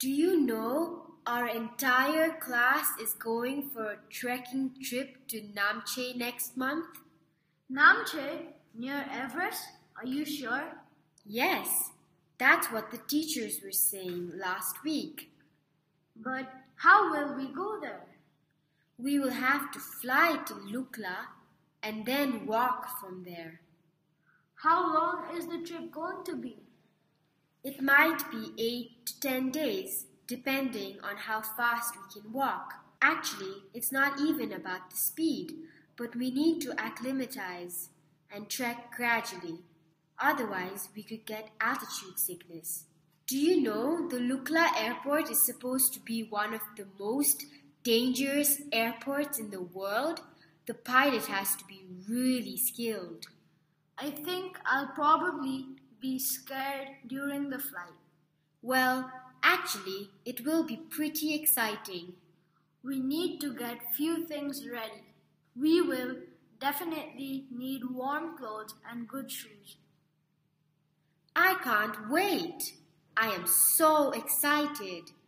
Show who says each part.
Speaker 1: Do you know our entire class is going for a trekking trip to Namche next month?
Speaker 2: Namche, near Everest? Are you sure?
Speaker 1: Yes, that's what the teachers were saying last week.
Speaker 2: But how will we go there?
Speaker 1: We will have to fly to Lukla and then walk from there.
Speaker 2: How long is the trip going to be?
Speaker 1: It might be 8 to 10 days, depending on how fast we can walk. Actually, it's not even about the speed, but we need to acclimatize and trek gradually. Otherwise, we could get altitude sickness. Do you know the Lukla airport is supposed to be one of the most dangerous airports in the world? The pilot has to be really skilled.
Speaker 2: I think I'll probably be scared during the flight.
Speaker 1: Well, actually, it will be pretty exciting.
Speaker 2: We need to get few things ready. We will definitely need warm clothes and good shoes.
Speaker 1: I can't wait. I am so excited.